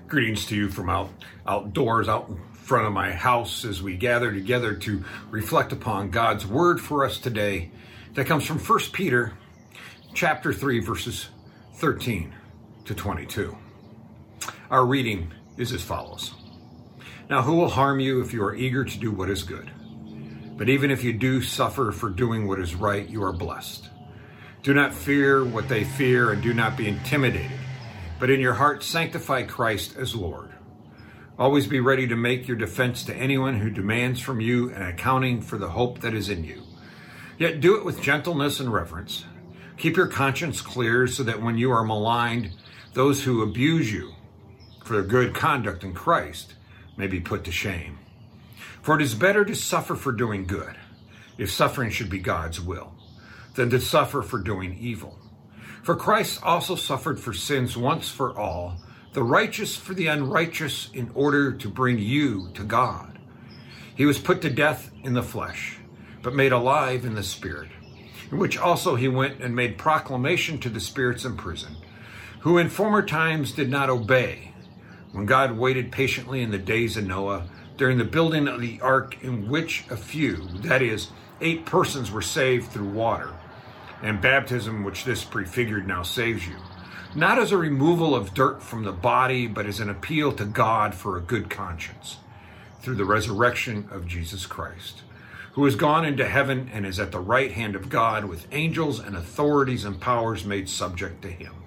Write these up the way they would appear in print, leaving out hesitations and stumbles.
Greetings to you from outdoors, out in front of my house as we gather together to reflect upon God's word for us today. That comes from 1 Peter chapter 3, verses 13 to 22. Our reading is as follows. Now, who will harm you if you are eager to do what is good? But even if you do suffer for doing what is right, you are blessed. Do not fear what they fear, and do not be intimidated. But in your heart, sanctify Christ as Lord. Always be ready to make your defense to anyone who demands from you an accounting for the hope that is in you. Yet do it with gentleness and reverence. Keep your conscience clear so that when you are maligned, those who abuse you for their good conduct in Christ may be put to shame. For it is better to suffer for doing good, if suffering should be God's will, than to suffer for doing evil. For Christ also suffered for sins once for all, the righteous for the unrighteous, in order to bring you to God. He was put to death in the flesh, but made alive in the Spirit, in which also he went and made proclamation to the spirits in prison, who in former times did not obey, when God waited patiently in the days of Noah, during the building of the ark, in which a few, that is, 8 persons, were saved through water. And baptism, which this prefigured, now saves you, not as a removal of dirt from the body, but as an appeal to God for a good conscience, through the resurrection of Jesus Christ, who has gone into heaven and is at the right hand of God, with angels and authorities and powers made subject to him.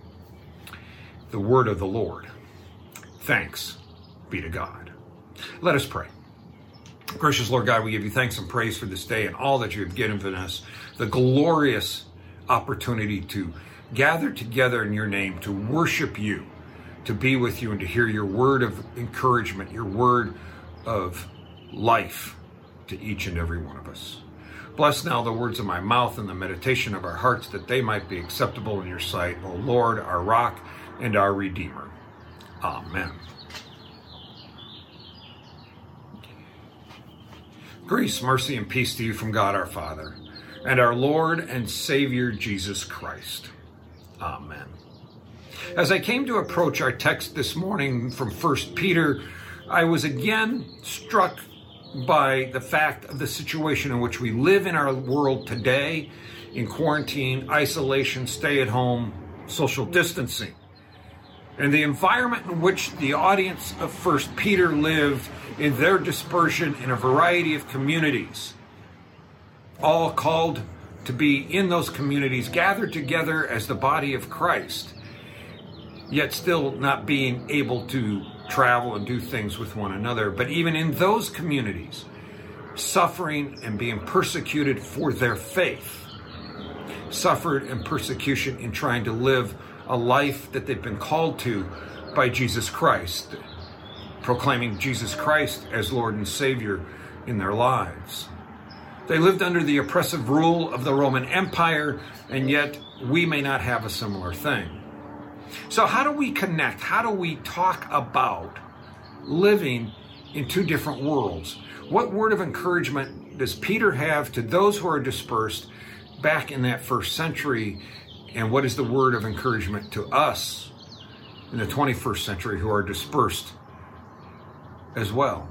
The word of the Lord. Thanks be to God. Let us pray. Gracious Lord God, we give you thanks and praise for this day and all that you have given us, the glorious opportunity to gather together in your name, to worship you, to be with you, and to hear your word of encouragement, your word of life to each and every one of us. Bless now the words of my mouth and the meditation of our hearts, that they might be acceptable in your sight, O Lord, our rock and our Redeemer. Amen. Grace, mercy, and peace to you from God our Father and our Lord and Savior Jesus Christ. Amen. As I came to approach our text this morning from 1 Peter, I was again struck by the fact of the situation in which we live in our world today, in quarantine, isolation, stay at home, social distancing, and the environment in which the audience of 1 Peter lived in their dispersion in a variety of communities, all called to be in those communities, gathered together as the body of Christ, yet still not being able to travel and do things with one another. But even in those communities, suffering and being persecuted for their faith, suffered and persecution in trying to live a life that they've been called to by Jesus Christ, proclaiming Jesus Christ as Lord and Savior in their lives. They lived under the oppressive rule of the Roman Empire, and yet we may not have a similar thing. So how do we connect? How do we talk about living in two different worlds? What word of encouragement does Peter have to those who are dispersed back in that first century? And what is the word of encouragement to us in the 21st century who are dispersed as well?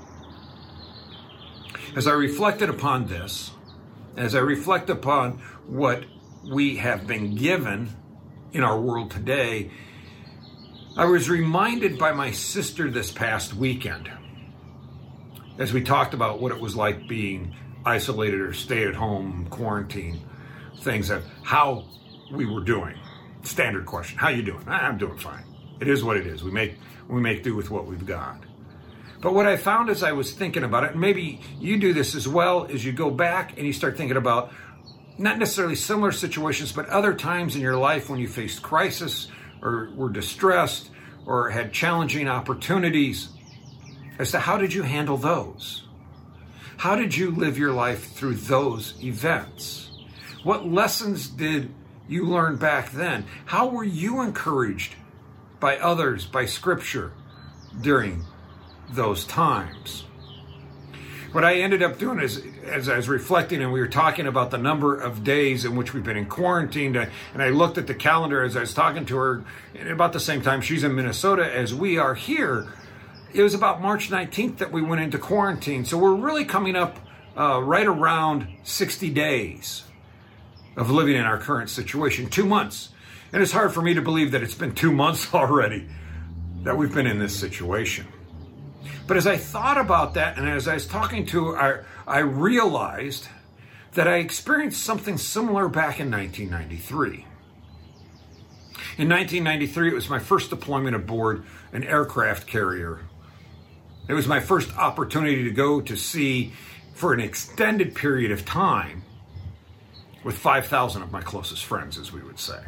As I reflected upon this, as I reflect upon what we have been given in our world today, I was reminded by my sister this past weekend, as we talked about what it was like being isolated or stay at home, quarantine, things, of how we were doing. Standard question, how you doing? I'm doing fine. It is what it is. We make do with what we've got. But what I found as I was thinking about it, and maybe you do this as well, is you go back and you start thinking about not necessarily similar situations, but other times in your life when you faced crisis or were distressed or had challenging opportunities, as to how did you handle those? How did you live your life through those events? What lessons did you learn back then? How were you encouraged by others, by Scripture during those times? What I ended up doing is, as I was reflecting and we were talking about the number of days in which we've been in quarantine, and I looked at the calendar as I was talking to her, and about the same time she's in Minnesota as we are here, it was about March 19th that we went into quarantine. So we're really coming up right around 60 days of living in our current situation, 2 months. And it's hard for me to believe that it's been 2 months already that we've been in this situation. But as I thought about that, and as I was talking to her, I realized that I experienced something similar back in 1993. In 1993, it was my first deployment aboard an aircraft carrier. It was my first opportunity to go to sea for an extended period of time with 5,000 of my closest friends, as we would say.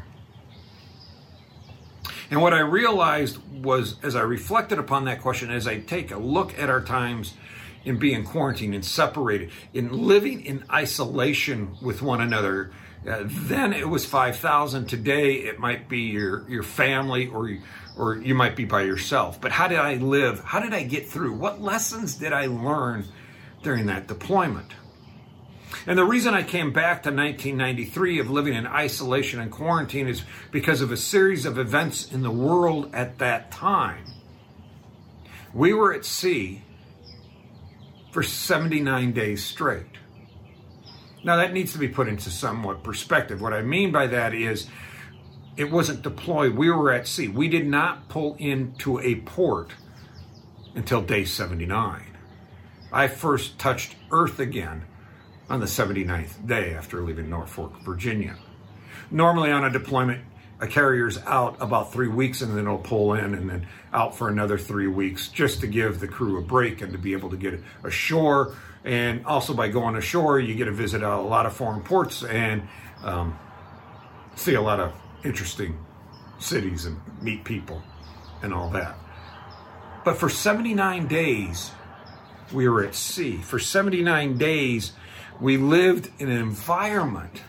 And what I realized was, as I reflected upon that question, as I take a look at our times in being quarantined and separated, in living in isolation with one another, then it was 5,000. Today, it might be your family, or you might be by yourself. But how did I live? How did I get through? What lessons did I learn during that deployment? And the reason I came back to 1993 of living in isolation and quarantine is because of a series of events in the world at that time. We were at sea for 79 days straight. Now that needs to be put into somewhat perspective. What I mean by that is it wasn't deployed. We were at sea. We did not pull into a port until day 79. I first touched Earth again on the 79th day after leaving Norfolk, Virginia. Normally on a deployment, a carrier's out about 3 weeks and then it'll pull in and then out for another 3 weeks just to give the crew a break and to be able to get ashore. And also by going ashore, you get to visit a lot of foreign ports and see a lot of interesting cities and meet people and all that. But for 79 days, we were at sea. For 79 days, we lived in an environment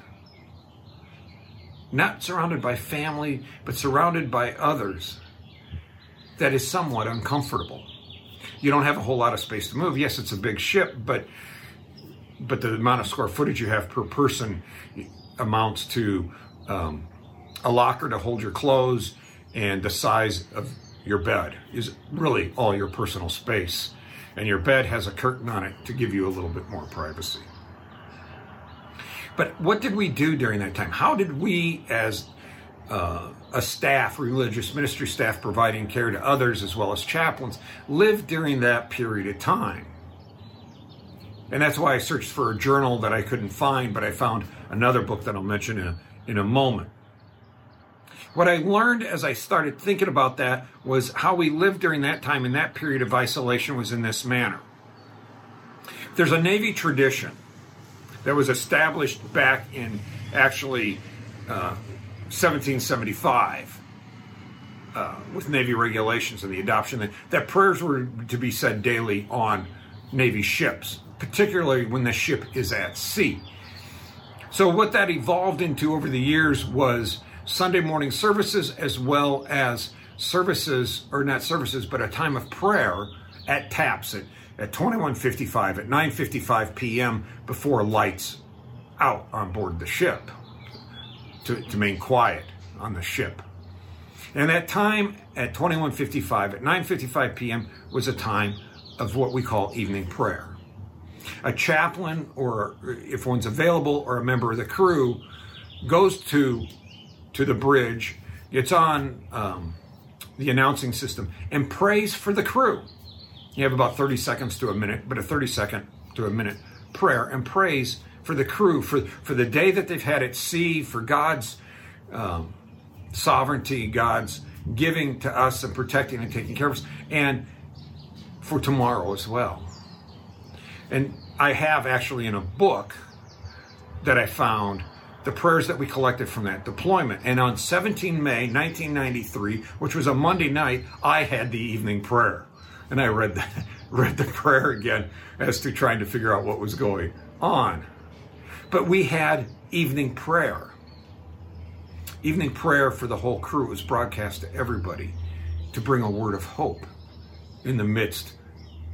not surrounded by family, but surrounded by others that is somewhat uncomfortable. You don't have a whole lot of space to move. Yes, it's a big ship, but the amount of square footage you have per person amounts to a locker to hold your clothes, and the size of your bed is really all your personal space. And your bed has a curtain on it to give you a little bit more privacy. But what did we do during that time? How did we, as a staff, religious ministry staff providing care to others as well as chaplains, live during that period of time? And that's why I searched for a journal that I couldn't find, but I found another book that I'll mention in a moment. What I learned as I started thinking about that was how we lived during that time in that period of isolation was in this manner. There's a Navy tradition that was established back in actually 1775 with Navy regulations and the adoption that prayers were to be said daily on Navy ships, particularly when the ship is at sea. So what that evolved into over the years was Sunday morning services, as well as services, or not services, but a time of prayer at TAPS at 21:55, at 9:55 p.m. before lights out on board the ship to remain quiet on the ship. And that time at 21:55, at 9:55 p.m. was a time of what we call evening prayer. A chaplain, or if one's available, or a member of the crew goes to the bridge, gets on the announcing system, and prays for the crew. You have about 30 seconds to a minute, but a 30-second to a minute prayer, and prays for the crew, for the day that they've had at sea, for God's sovereignty, God's giving to us and protecting and taking care of us, and for tomorrow as well. And I have actually in a book that I found the prayers that we collected from that deployment. And on 17 May 1993, which was a Monday night, I had the evening prayer. And I read the prayer again as to trying to figure out what was going on. But we had evening prayer. Evening prayer for the whole crew. It was broadcast to everybody to bring a word of hope in the midst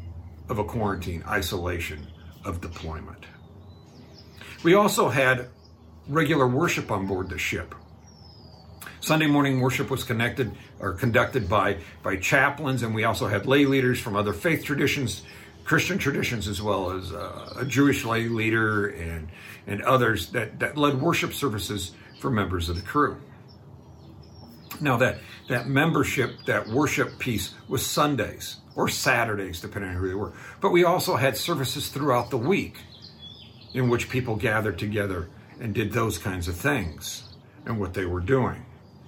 of a quarantine, isolation, of deployment. We also had regular worship on board the ship. Sunday morning worship was conducted by chaplains, and we also had lay leaders from other faith traditions, Christian traditions, as well as a Jewish lay leader and others that led worship services for members of the crew. Now that membership, that worship piece was Sundays or Saturdays, depending on who they were. But we also had services throughout the week in which people gathered together and did those kinds of things and what they were doing.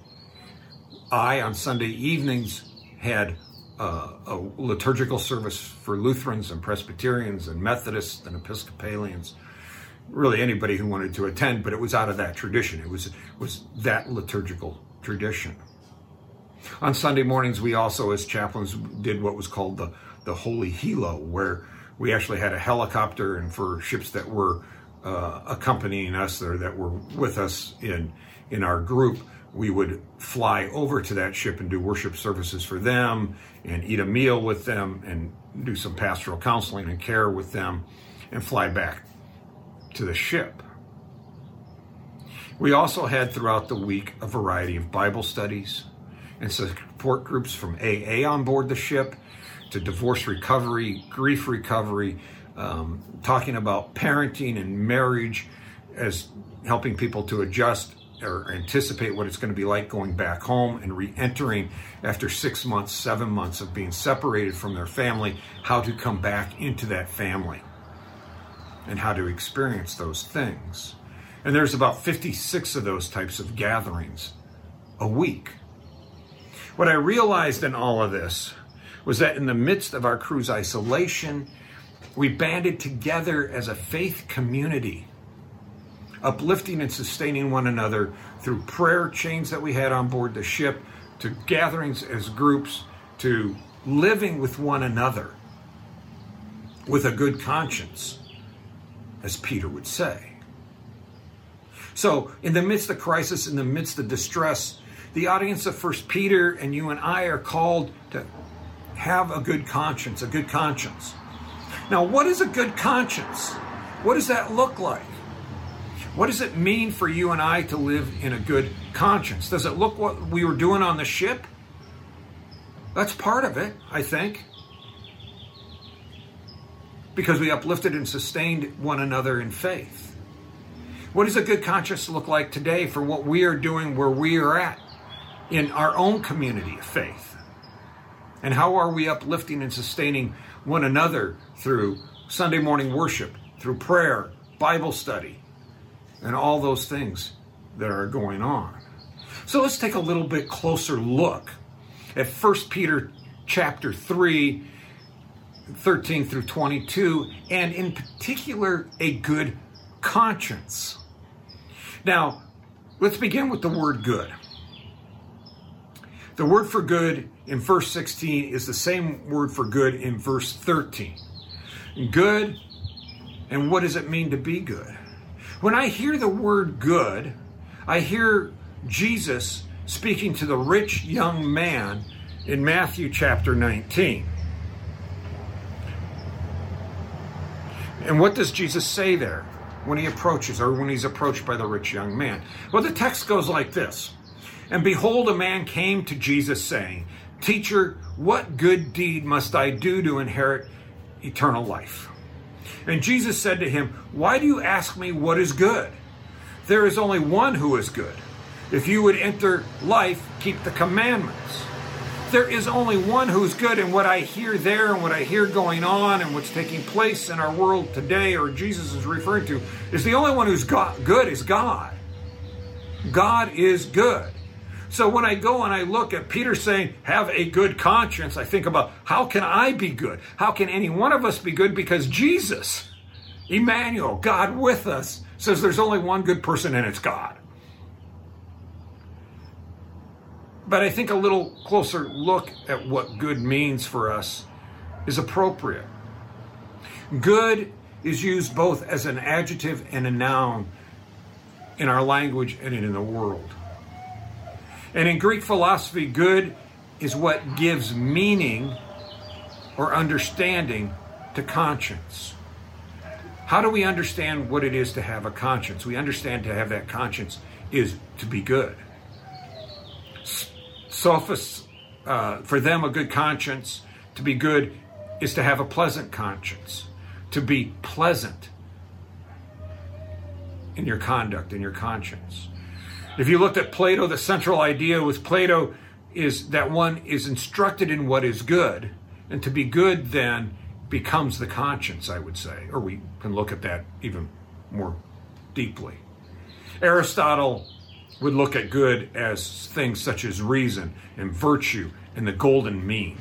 On Sunday evenings, had a liturgical service for Lutherans and Presbyterians and Methodists and Episcopalians, really anybody who wanted to attend, but it was out of that tradition. It was that liturgical tradition. On Sunday mornings, we also, as chaplains, did what was called the Holy Helo, where we actually had a helicopter, and for ships that were accompanying us or that were with us in our group, we would fly over to that ship and do worship services for them and eat a meal with them and do some pastoral counseling and care with them and fly back to the ship. We also had throughout the week a variety of Bible studies and support groups from AA on board the ship to divorce recovery, grief recovery, talking about parenting and marriage as helping people to adjust or anticipate what it's going to be like going back home and re-entering after 6 months, 7 months of being separated from their family, how to come back into that family and how to experience those things. And there's about 56 of those types of gatherings a week. What I realized in all of this was that in the midst of our crew's isolation, we banded together as a faith community, uplifting and sustaining one another through prayer chains that we had on board the ship, to gatherings as groups, to living with one another with a good conscience, as Peter would say. So in the midst of crisis, in the midst of distress, the audience of 1 Peter and you and I are called to have a good conscience, a good conscience. Now, what is a good conscience? What does that look like? What does it mean for you and I to live in a good conscience? Does it look what we were doing on the ship? That's part of it, I think. Because we uplifted and sustained one another in faith. What does a good conscience look like today for what we are doing where we are at in our own community of faith? And how are we uplifting and sustaining one another through Sunday morning worship, through prayer, Bible study, and all those things that are going on? So let's take a little bit closer look at 1 Peter chapter 3, 13 through 22, and in particular, a good conscience. Now, let's begin with the word good. The word for good in verse 16 is the same word for good in verse 13. Good, and what does it mean to be good? When I hear the word good, I hear Jesus speaking to the rich young man in Matthew chapter 19. And what does Jesus say there when he approaches, or when he's approached by the rich young man? Well, the text goes like this. And behold, a man came to Jesus saying, Teacher, what good deed must I do to inherit eternal life? And Jesus said to him, Why do you ask me what is good? There is only one who is good. If you would enter life, keep the commandments. There is only one who is good, and what I hear there and what I hear going on and what's taking place in our world today, or Jesus is referring to, is the only one who's good is God. God is good. So when I go and I look at Peter saying, have a good conscience, I think about, how can I be good? How can any one of us be good? Because Jesus, Emmanuel, God with us, says there's only one good person, and it's God. But I think a little closer look at what good means for us is appropriate. Good is used both as an adjective and a noun in our language and in the world. And in Greek philosophy, good is what gives meaning or understanding to conscience. How do we understand what it is to have a conscience? We understand to have that conscience is to be good. Sophists, for them, a good conscience, to be good, is to have a pleasant conscience, to be pleasant in your conduct, in your conscience. If you looked at Plato, the central idea with Plato is that one is instructed in what is good, and to be good then becomes the conscience, I would say, or we can look at that even more deeply. Aristotle would look at good as things such as reason and virtue and the golden mean.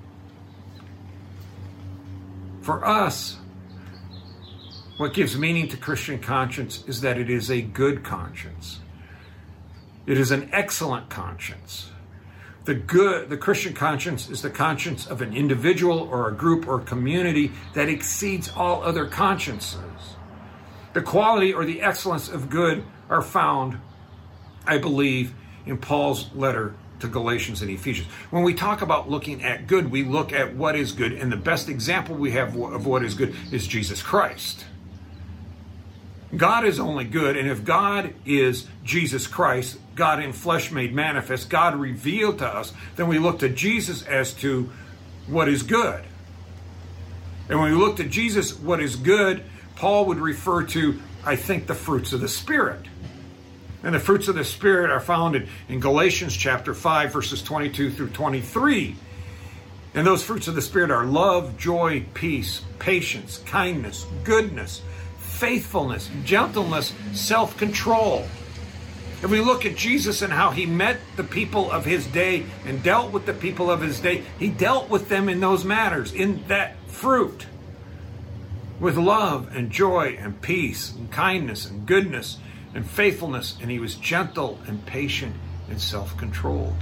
For us, what gives meaning to Christian conscience is that it is a good conscience. It is an excellent conscience. The Christian conscience is the conscience of an individual or a group or community that exceeds all other consciences. The quality or the excellence of good are found, I believe, in Paul's letter to Galatians and Ephesians. When we talk about looking at good, we look at what is good, and the best example we have of what is good is Jesus Christ. God is only good, and if God is Jesus Christ, God in flesh made manifest, God revealed to us, then we look to Jesus as to what is good. And when we look to Jesus, what is good, Paul would refer to, I think, the fruits of the Spirit. And the fruits of the Spirit are found in Galatians chapter 5, verses 22 through 23. And those fruits of the Spirit are love, joy, peace, patience, kindness, goodness, faithfulness, gentleness, self-control. If we look at Jesus and how he met the people of his day and dealt with the people of his day, he dealt with them in those matters, in that fruit, with love and joy and peace and kindness and goodness and faithfulness, and he was gentle and patient and self-controlled.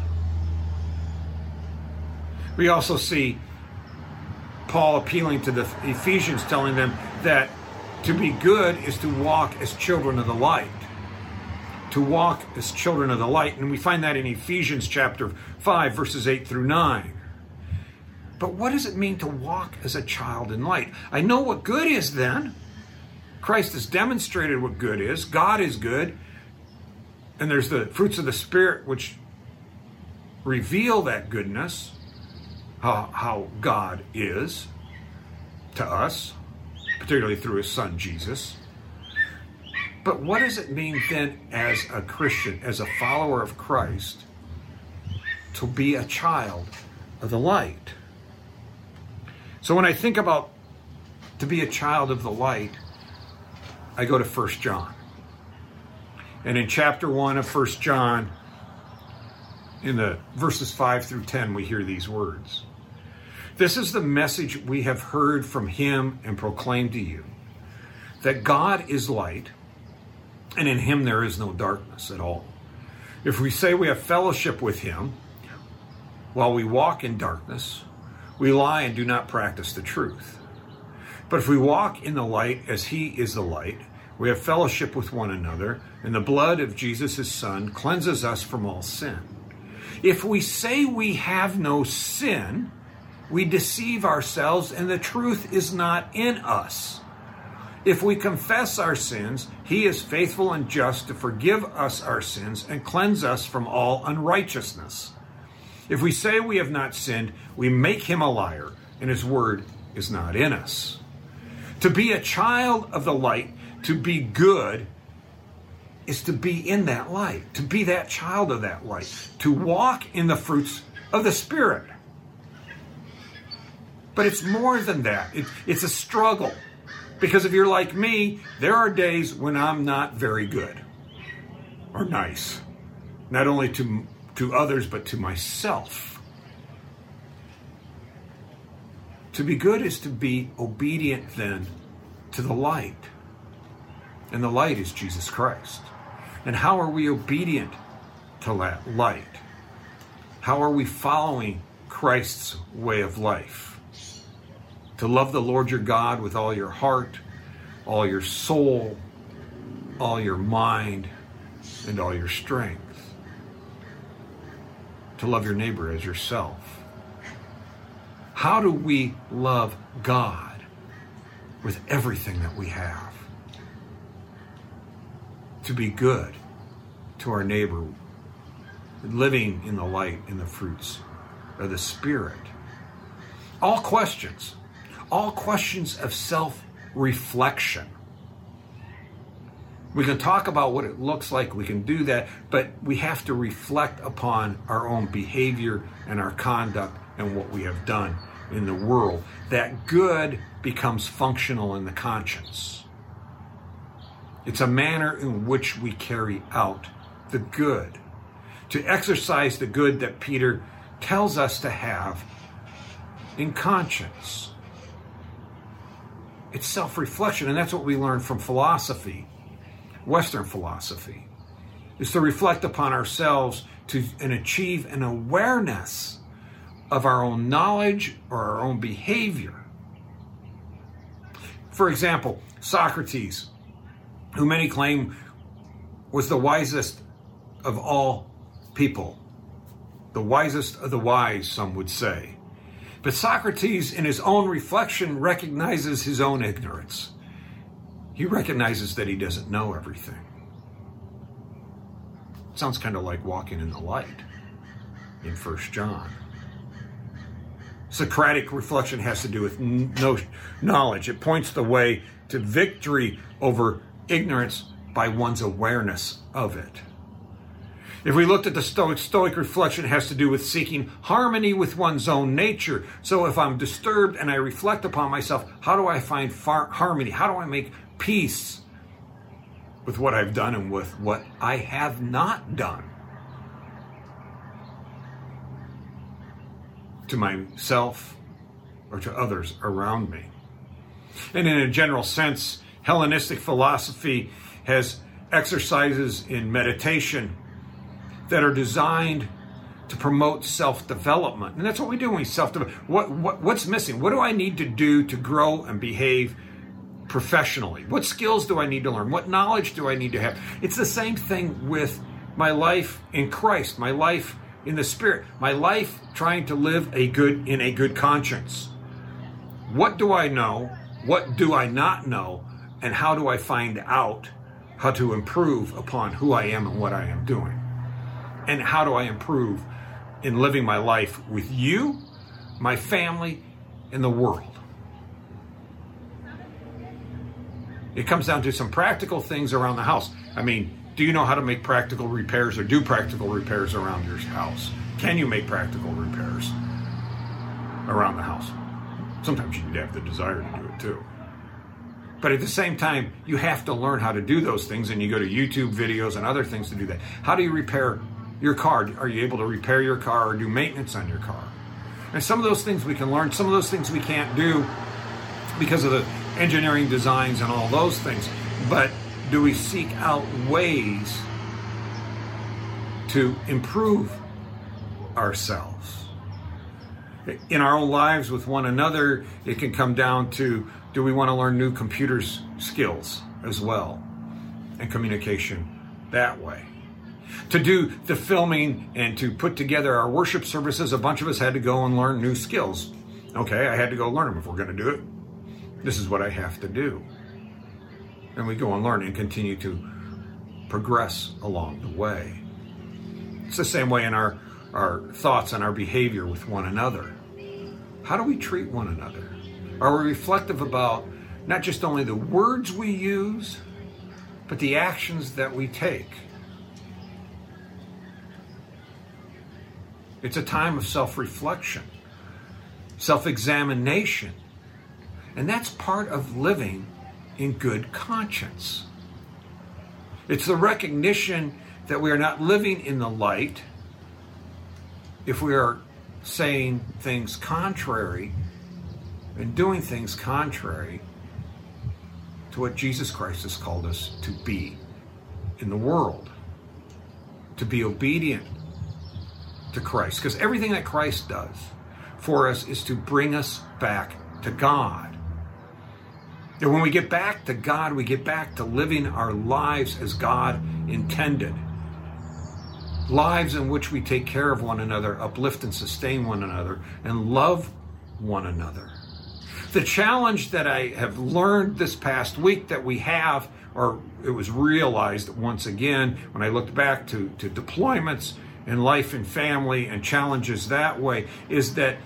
We also see Paul appealing to the Ephesians, telling them that to be good is to walk as children of the light. To walk as children of the light. And we find that in Ephesians chapter 5, verses 8 through 9. But what does it mean to walk as a child in light? I know what good is then. Christ has demonstrated what good is. God is good. And there's the fruits of the Spirit which reveal that goodness, how God is to us, particularly through his son Jesus. But what does it mean then as a Christian, as a follower of Christ, to be a child of the light? So when I think about to be a child of the light, I go to 1 John. And in chapter 1 of 1 John, in the verses 5 through 10, we hear these words. This is the message we have heard from him and proclaimed to you, that God is light, and in him there is no darkness at all. If we say we have fellowship with him while we walk in darkness, we lie and do not practice the truth. But if we walk in the light as he is the light, we have fellowship with one another, and the blood of Jesus, his son, cleanses us from all sin. If we say we have no sin, we deceive ourselves, and the truth is not in us. If we confess our sins, he is faithful and just to forgive us our sins and cleanse us from all unrighteousness. If we say we have not sinned, we make him a liar, and his word is not in us. To be a child of the light, to be good, is to be in that light, to be that child of that light, to walk in the fruits of the Spirit. But it's more than that. It's a struggle. Because if you're like me, there are days when I'm not very good or nice. Not only to others, but to myself. To be good is to be obedient then to the light. And the light is Jesus Christ. And how are we obedient to that light? How are we following Christ's way of life? To love the Lord your God with all your heart, all your soul, all your mind, and all your strength. To love your neighbor as yourself. How do we love God? with everything that we have. To be good to our neighbor, living in the light and the fruits of the Spirit. All questions of self-reflection. We can talk about what it looks like, we can do that, but we have to reflect upon our own behavior and our conduct and what we have done in the world. That good becomes functional in the conscience. It's a manner in which we carry out the good, to exercise the good that Peter tells us to have in conscience. It's self-reflection, and that's what we learn from philosophy, Western philosophy, is to reflect upon ourselves and achieve an awareness of our own knowledge or our own behavior. For example, Socrates, who many claim was the wisest of all people, the wisest of the wise, some would say. But Socrates, in his own reflection, recognizes his own ignorance. He recognizes that he doesn't know everything. Sounds kind of like walking in the light in 1 John. Socratic reflection has to do with knowledge. It points the way to victory over ignorance by one's awareness of it. If we looked at the Stoic reflection, it has to do with seeking harmony with one's own nature. So if I'm disturbed and I reflect upon myself, how do I find harmony? How do I make peace with what I've done and with what I have not done? To myself or to others around me. And in a general sense, Hellenistic philosophy has exercises in meditation that are designed to promote self-development. And that's what we do when we self-develop. What's missing? What do I need to do to grow and behave professionally? What skills do I need to learn? What knowledge do I need to have? It's the same thing with my life in Christ, my life in the Spirit, my life trying to live in a good conscience. What do I know? What do I not know? And how do I find out how to improve upon who I am and what I am doing? And how do I improve in living my life with you, my family, and the world? It comes down to some practical things around the house. I mean, do you know how to make practical repairs or do practical repairs around your house? Can you make practical repairs around the house? Sometimes you need to have the desire to do it too. But at the same time, you have to learn how to do those things, and you go to YouTube videos and other things to do that. How do you repair your car? Are you able to repair your car or do maintenance on your car? And some of those things we can learn, some of those things we can't do because of the engineering designs and all those things. But do we seek out ways to improve ourselves? In our own lives with one another, it can come down to, do we want to learn new computer skills as well and communication that way? To do the filming and to put together our worship services, a bunch of us had to go and learn new skills. Okay, I had to go learn them. If we're going to do it, this is what I have to do. And we go and learn and continue to progress along the way. It's the same way in our thoughts and our behavior with one another. How do we treat one another? Are we reflective about not just only the words we use, but the actions that we take? It's a time of self-reflection, self-examination, and that's part of living in good conscience. It's the recognition that we are not living in the light if we are saying things contrary and doing things contrary to what Jesus Christ has called us to be in the world, to be obedient to Christ. Because everything that Christ does for us is to bring us back to God. And when we get back to God, we get back to living our lives as God intended. Lives in which we take care of one another, uplift and sustain one another, and love one another. The challenge that I have learned this past week that we have, or it was realized once again when I looked back to deployments and life and family and challenges that way, is that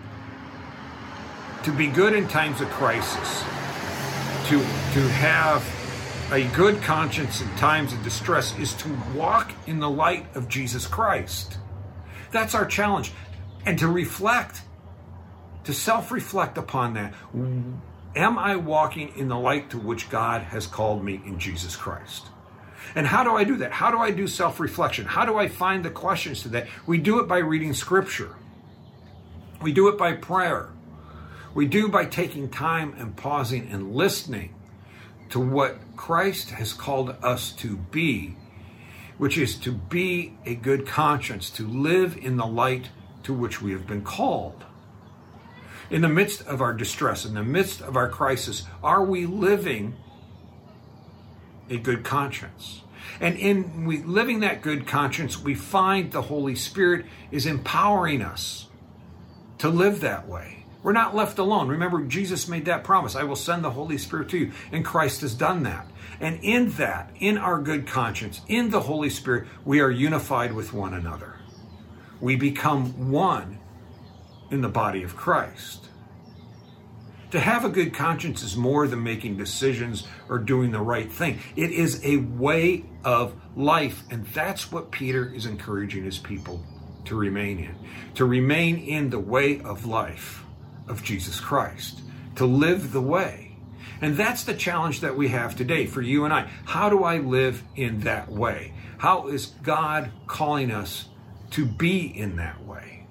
to be good in times of crisis, to have a good conscience in times of distress, is to walk in the light of Jesus Christ. That's our challenge. And to reflect, to self-reflect upon that. Am I walking in the light to which God has called me in Jesus Christ? And how do I do that? How do I do self-reflection? How do I find the questions to that? We do it by reading Scripture. We do it by prayer. We do by taking time and pausing and listening to what Christ has called us to be, which is to be a good conscience, to live in the light to which we have been called. In the midst of our distress, in the midst of our crisis, are we living a good conscience? And in living that good conscience, we find the Holy Spirit is empowering us to live that way. We're not left alone. Remember, Jesus made that promise. I will send the Holy Spirit to you. And Christ has done that. And in that, in our good conscience, in the Holy Spirit, we are unified with one another. We become one in the body of Christ. To have a good conscience is more than making decisions or doing the right thing. It is a way of life. And that's what Peter is encouraging his people to remain in. To remain in the way of life of Jesus Christ. To live the way. And that's the challenge that we have today for you and I. How do I live in that way? How is God calling us to be in that way?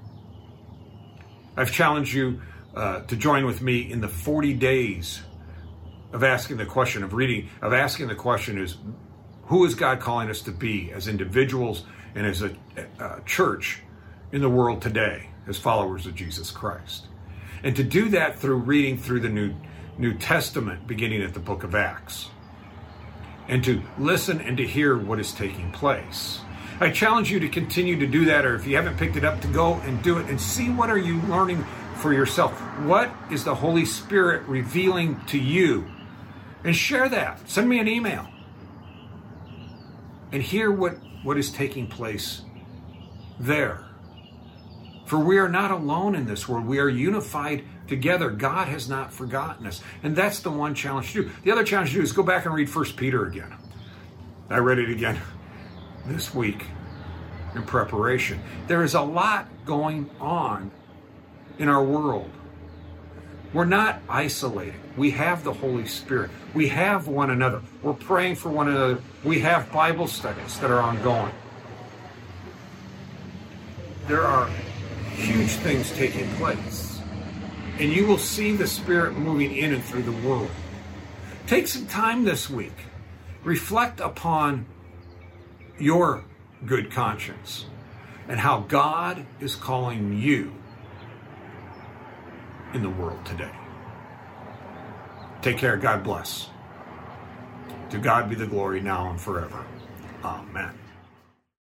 I've challenged you to join with me in the 40 days of asking the question, asking the question is, who is God calling us to be as individuals and as a church in the world today as followers of Jesus Christ? And to do that through reading through the New Testament, beginning at the book of Acts, and to listen and to hear what is taking place. I challenge you to continue to do that, or if you haven't picked it up, to go and do it and see what are you learning for yourself. What is the Holy Spirit revealing to you? And share that. Send me an email. And hear what is taking place there. For we are not alone in this world. We are unified together. God has not forgotten us. And that's the one challenge to do. The other challenge to do is go back and read 1 Peter again. I read it again this week in preparation. There is a lot going on in our world. We're not isolated. We have the Holy Spirit. We have one another. We're praying for one another. We have Bible studies that are ongoing. There are huge things taking place. And you will see the Spirit moving in and through the world. Take some time this week. Reflect upon your good conscience and how God is calling you in the world today. Take care. God bless. To God be the glory now and forever. Amen.